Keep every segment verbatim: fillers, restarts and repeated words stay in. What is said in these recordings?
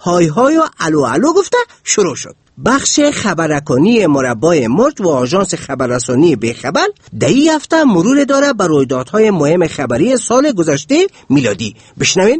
های های و الو الو گفته شروع شد. بخش خبررسانی مربع مرج و آژانس خبررسانی بیخبر در این هفته مرور داره بر رویدادهای مهم خبری سال گذشته میلادی. بشنوین.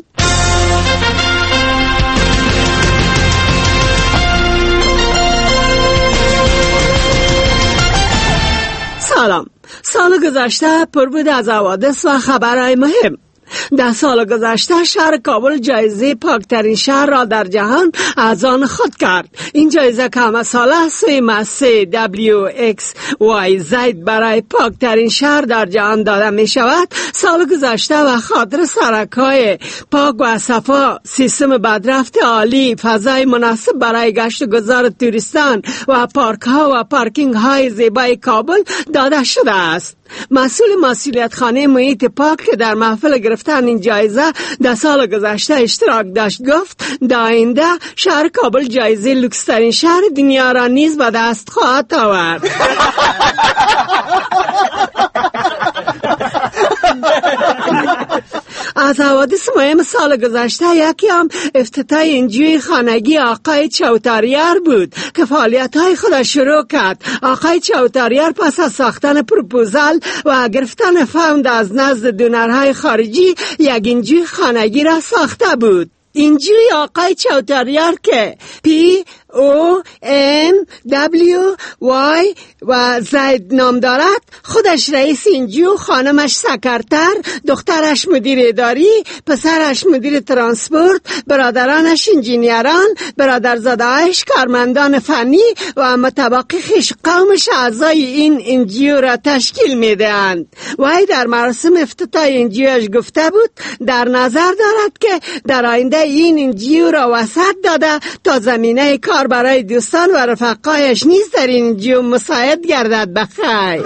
سلام. سال گذشته پر بود از حوادث و خبرهای مهم. در سال گذشته شهر کابل جایزه پاکترین شهر را در جهان از آن خود کرد. این جایزه که همه ساله سوی مؤسسه دبلیو ایکس وای زد برای پاکترین شهر در جهان داده می شود. سال گذشته و خاطر سرک‌های پاک و صفا، سیستم بدرفت عالی، فضای مناسب برای گشت و گذار توریستان و پارک ها و پارکینگ های زیبای کابل داده شده است. مسئول مسئولیت خانه محیط پاک که در محفل گرفتن این جایزه در سال گذشته اشتراک داشت گفت در آینده شهر کابل جایزه لوکس ترین شهر دنیا را نیز به دست خواهد آورد. از حوادث مهم سال گذشته یکی هم افتتاح انجوی خانگی آقای چوتاریار بود که فعالیت‌های خود شروع کرد. آقای چوتاریار پس از ساختن پروپوزال و گرفتن فاند از نزد دونرهای خارجی یک انجوی خانگی را ساخته بود. انجوی آقای چوتاریار که پی او ام دبلیو وای و زید نام دارد، خودش رئیس انجیو، خانمش سکرتر، دخترش مدیر اداری، پسرش مدیر ترانسپورت، برادرانش انجینیران، برادرزاده‌هایش کارمندان فنی و متبقی خویش قومش اعضای این انجیو را تشکیل میدهند. وای در مراسم افتتاح انجیوش گفته بود در نظر دارد که در آینده این انجیو را وسعت داده تا زمینه کار برای دوستان و رفقایش نیز در این انجیو مساعد گردد. بخیر.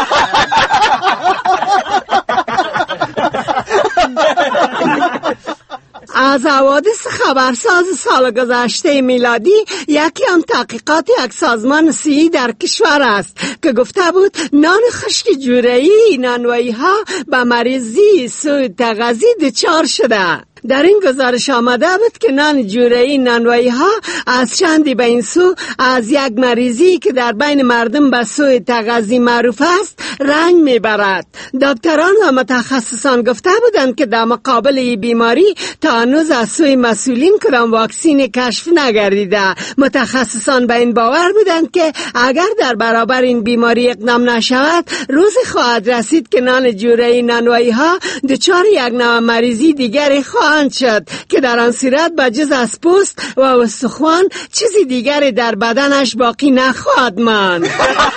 از حوادث خبرساز سال گذشته میلادی یکی هم تحقیقات یک سازمان صحی در کشور است که گفته بود نان خشک جورایی نانوایی ها به مریضی سوء تغذیه دچار شده. در این گزارش آمده بود که نان جورایی نانوایی ها از چندی به این سو از یک مریضی که در بین مردم به سوء تغذیه معروف است رنج میبرد. دکتران و متخصصان گفته بودند که در مقابل این بیماری تا هنوز از سوی مسئولین کدام واکسین کشف نگردیده. متخصصان به این باور بودند که اگر در برابر این بیماری اقدام نشود روزی خواهد رسید که نان جورایی نانوایی ها دچار یک نوع مریضی دیگری خواهد شد که در آن صورت به جز از پوست و استخوان چیزی دیگری در بدنش باقی نخواهد ماند.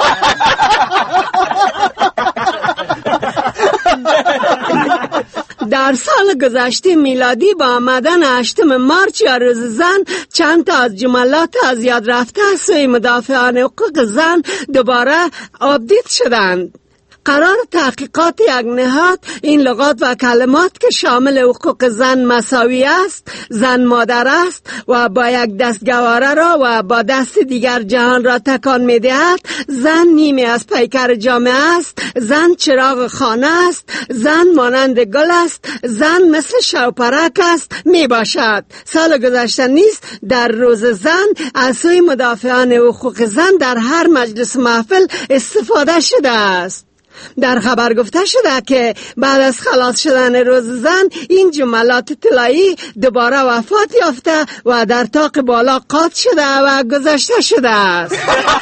در سال گذشته میلادی با آمدن هشتم مارچ یا روز زن چند تا از جملات از یاد رفته سوی مدافعان حقوق زن دوباره آپدیت شدند. قرار تحقیقات یک نهاد این لغات و کلمات که شامل حقوق زن مساوی است، زن مادر است و با یک دست گواره را و با دست دیگر جهان را تکان می دهد، زن نیمی از پیکر جامعه است، زن چراغ خانه است، زن مانند گل است، زن مثل شوپرک است می باشد. سال گذشته نیست در روز زن از سوی مدافعان حقوق زن در هر مجلس محفل استفاده شده است. در خبر گفته شده که بعد از خلاص شدن روز زن این جملات طلایی دوباره وفات یافته و در طاق بالا قاط شده و گذاشته شده است.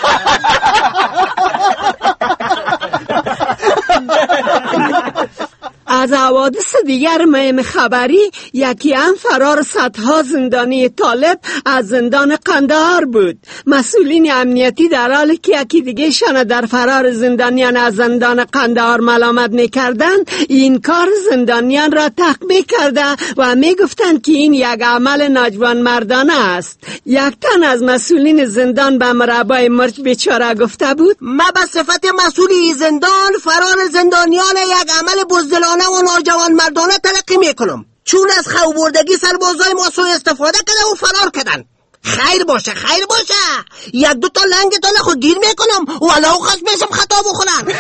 از حوادث دیگر مهم خبری یکی هم فرار صدها زندانی طالب از زندان قندهار بود. مسئولین امنیتی در حالی که یکی دیگه شان در فرار زندانیان از زندان قندهار ملامت می‌کردند، این کار زندانیان را تقبیح کرده و می‌گفتند که این یک عمل ناجوان مردانه است. یک تن از مسئولین زندان به مربع مرج بیچاره گفته بود: ما به صفت مسئولی زندان فرار زندانیان یک عمل بزدلانه و ناجوان مردانه تلقی میکنم، چون از خوابوردگی سربازای ما سوء استفاده کرده و فرار کردن. خیر باشه خیر باشه، یک دو تا لنگتان خود گیر میکنم و علاو خشم میشم خطا بخورن.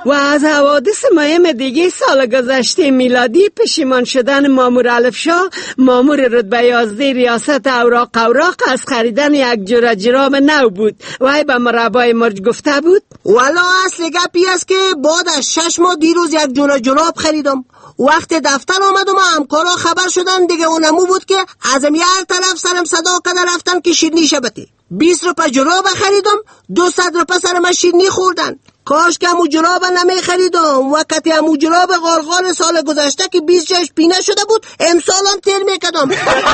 و از حوادث مهم دیگه سال گذشته میلادی پشیمان شدن مامور الفشا، مامور رتبه یازده ریاست اوراق اوراق از خریدن یک جوره جراب نو بود. وای به مربای مرج گفته بود والا اصل گپی است که بعد از شش ماه دیروز یک جوره جراب خریدم. وقت دفتر آمدم و همکارا خبر شدن دیگه اونمو بود که ازم یه طرف سرم صدا کده رفتن که شیرنی شبتی. بیست روپه جراب خریدم، دو صد روپه سر من شیرنی خوردن. کاش که همو جراب نمی خریدم. وقتی همو جراب غارغار سال گذشته که بیست جاش پینه شده بود امسال هم تیر میکدم.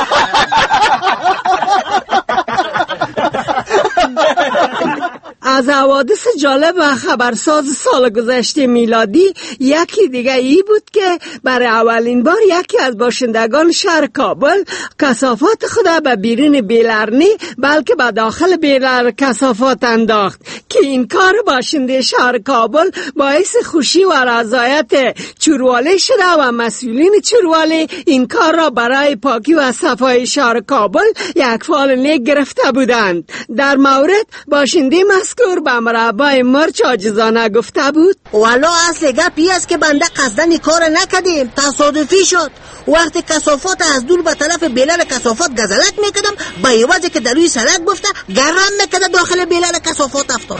از حوادث جالب و خبرساز سال گذشته میلادی یکی دیگه ای بود که برای اولین بار یکی از باشندگان شهر کابل کثافات خود به بیرون بیلرنی بلکه به داخل بیلر کثافات انداخت که این کار باشنده شهر کابل باعث خوشی و رضایت چوروالی شده و مسئولین چوروالی این کار را برای پاکی و صفای شهر کابل یک فعال نیک گرفته بودند. در مورد باشنده مذکور به مربای مرچ عاجزانه گفته بود والا اصل گپی است که بنده قصدن کار نکدیم، تصادفی شد. وقتی کثافات از دور به طرف بیلر کثافات گزلک میکدم با عوضی که در روی سرک بفته گرم میکده داخل بیلر کثافات افتاد.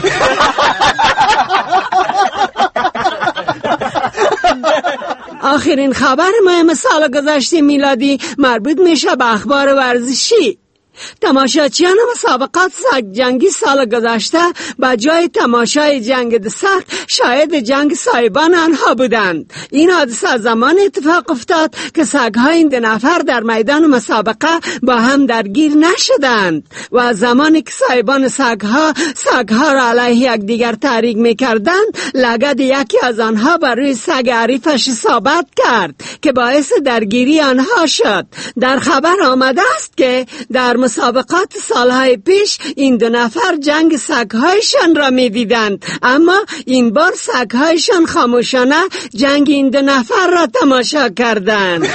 آخرین خبر مهم سال گذشته میلادی مربوط میشه به اخبار ورزشی. تماشاچیان مسابقات سگ جنگی سال گذشته به جای تماشای جنگ دسک شاهد جنگ سایبان آنها بودند. این حادثه زمان اتفاق افتاد که سگ‌های این دو نفر در میدان مسابقه با هم درگیر نشدند و زمانی که سایبان سگ‌ها سگ‌ها را علیه یک دیگر تحریک می‌کردند لگد یکی از آنها بر روی سگ حریفش اصابت کرد که باعث درگیری آنها شد. در خبر آمده است که در مسابقات سالهای پیش این دو نفر جنگ سگ‌هایشان را می‌دیدند، اما این بار سگ‌هایشان خاموشانه جنگ این دو نفر را تماشا کردند.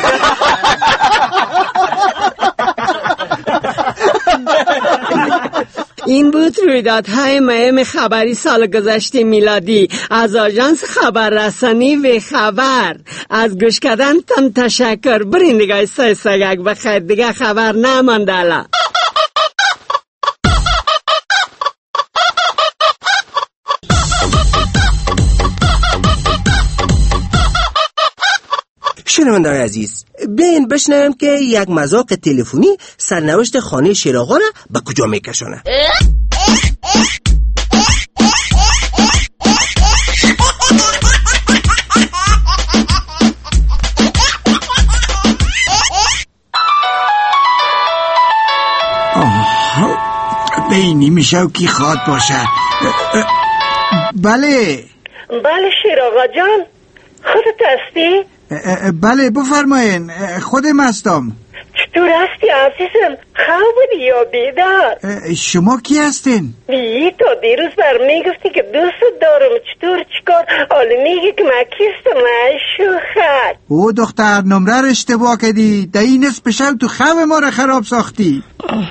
این بود رویدادهای مهم خبری سال گذشته میلادی از آژانس خبررسانی و خبر. از گوش کردنتان تشکر. برین نگاه سای سگک بخیر، دیگه خبر نمانده الا. شنوندگان عزیز، بین بشنویم که یک مذاق تلفنی سرنوشت خانه شیراغا را به کجا میکشانه. بینی میشه کی خواد باشه. بله بله شیراغا جان، خودت هستی؟ بله بفرمایین، خودم هستم. چطور هستی عزیزم؟ خواب بودی یا بیدار؟ شما کی هستین؟ بی تو دیروز بر میگفتی که دوست دارم، چطور چیکار؟ حالا میگی که من کیستم؟ ای شوخر. او دختر نمره رو اشتباه کردی، در این نصف شب تو خواب ما رو خراب ساختی.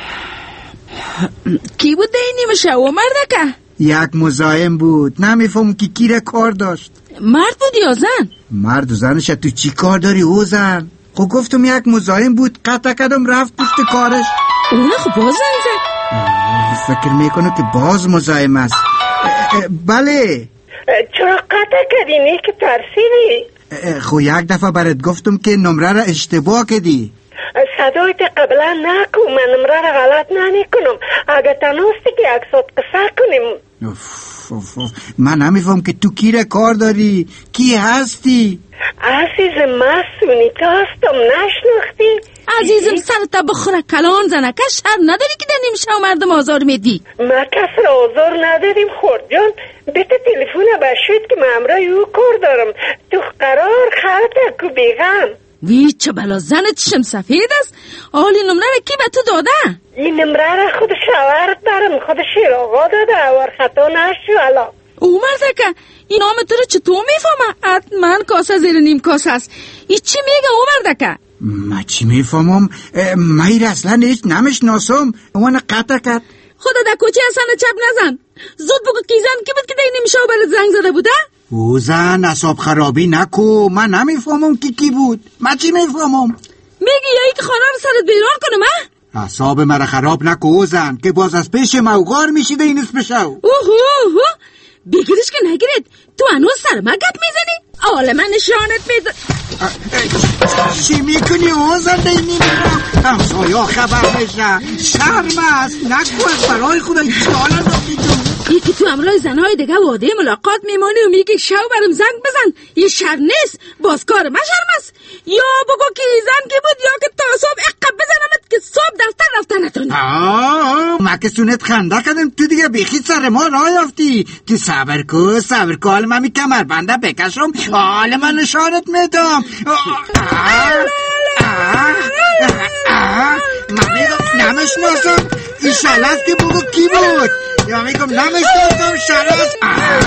کی بود در این نیمه شب و مردکه؟ یک مزاحم بود، نمیفهم که کی را کار داشت. مرد بود یا زن؟ مرد و زنش تو چی کار داری او زن؟ خب گفتم یک مزاحم بود، قطع کردم رفت پشت کارش. اونه خب باز زنگ زد. فکر میکنه که باز مزاحم است. بله. چرا قطع کردی؟ نه که ترسیدی؟ خب یک دفعه برات گفتم که نمره را اشتباه کردی. صدایت قبلا نکن، من نمره را غلط نمی کنم. اگه تنوستی که یک ساعت قصه کنیم. اوف اوف اوف. من نمیفهم که تو کی را کار داری؟ کی هستی؟ عزیز مسونی تو هستم، نشناختی؟ عزیزم سرتا بخوره کلان زنکه شر نداری که در نیمشه و مردم آزار میدی؟ ما کس را آزار نداریم خورد جان. بیت تلفون بشوید که من امرای او کار دارم. تو قرار خلطه کو بیغم. وی چه بلا زنت شم سفید است. آلی نمره را کی به تو داده؟ این نمره را خود شوهرت دارم، خود شیراغا داده. اور خطا نشو الا. او مرزکه این نام تو رو چطور میفهمه؟ حتما کاسه زیر نیم کاسه است. ای چی میگه او مردکه؟ ما چی میفهمم؟ مایر اصلا هیچ نمیشناسم. اون قطع کرد. خدا در کوچه اصلا چپ نزن. زود بگو کی زن کی بود که در نمیشه و برات زنگ زده بوده؟ اوزن اصاب خرابی نکو، من نمیفهمم کی کی بود. من چی میفهمم؟ میگی یا ای که خانه رو سرت بیران کنم ها؟ اصاب مرا خراب نکو اوزن که باز از پیش موغار میشیده این اسم شو. اوه اوه بگیرش که نگیرید. تو هنوز سر ما گپ میزنی؟ آله من نشانت میزن. چی میکنی اوزن دینی؟ همسایا خبر بشه. شرم است نکو، از برای خدا این چالا ناکی تو. ای که تو امرای زنهای دیگه واده ملاقات میمانی و میگی شو برم زنگ بزن، یه شر نیست، باز کار ما شرم است. یا بگو که زن که بود یا که تا صبح اقب بزنمت که صبح دفتر رفتن نتونی. آه ما که سونت خنده کردم تو دیگه بیخی سر ما راه یافتی. تو صبر کو صبر کو، حال من می کمر بنده بکشم، حال من نشانت میدم. من میگم نمشناسم، این شلست که بگو کی بود. یا میگم نمشناسم شلست.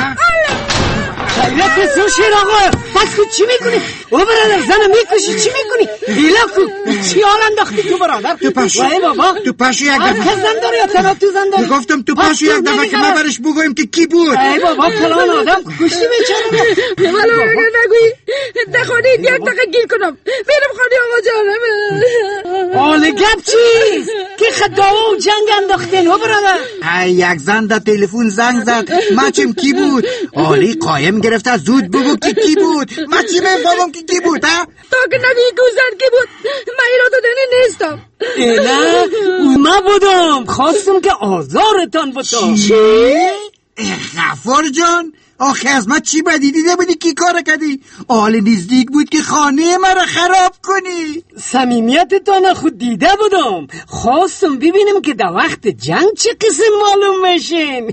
خیرت بسیار شیر آقا، بس که چی میکنی؟ او برادر زن میکشی چی میکنی؟ هیلا کو چی حال انداختی تو برادر؟ تو پشو بابا تو پشو یک دفعه هر زن داری یا تنها تو زن داری؟ گفتم تو پشو یک دفعه که ما برش بگویم که کی بود. ای بابا کلان آدم کشتی میچاره. حالا اگر نگویی دخانه یک دقیقه گیر کنم میرم خانه آقا جانم. حال گپ چیست؟ که خداوه و جنگ انداختین او برادر؟ ای یک زن در تلفن زنگ زد، ما چیم کی بود؟ حالی قایم گرفته زود بگو کی کی بود. ما چی میفهمم کی کی بود ها؟ تا که نگویی که زن کی بود من ایراد دنی نیستم. نه ما بودم، خواستم که آزارتان بودم. چی؟ غفار جان آخه از ما چی بدی دیده بودی کی کار کردی؟ آل نزدیک بود که خانه مرا خراب کنی. صمیمیتتان خود دیده بودم، خواستم ببینم که در وقت جنگ چه قسم معلوم میشین.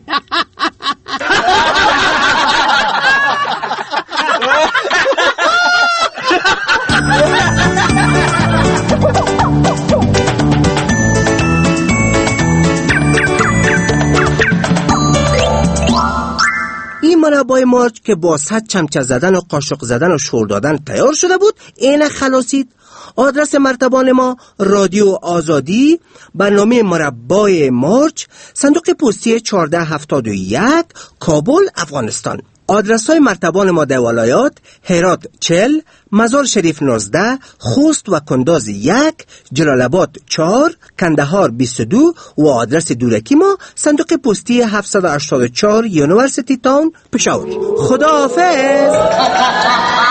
این مربای مارچ که با صد چمچه زدن و قاشق زدن و شور دادن تیار شده بود این خلاصید. آدرس مرتبان ما رادیو آزادی، برنامه مربای مارچ، صندوق پستی چهارده هفتاد و یک، کابل، افغانستان. آدرس های مرتبان ما در ولایات: هرات چهل، مزار شریف نوزده، خوست و کنداز یک، جلال آباد چهار، کندهار بیست و دو و آدرس دورکی ما صندوق پستی هفتصد و هشتاد و چهار، یونیورسیتی تاون، پشاور. خدا حافظ.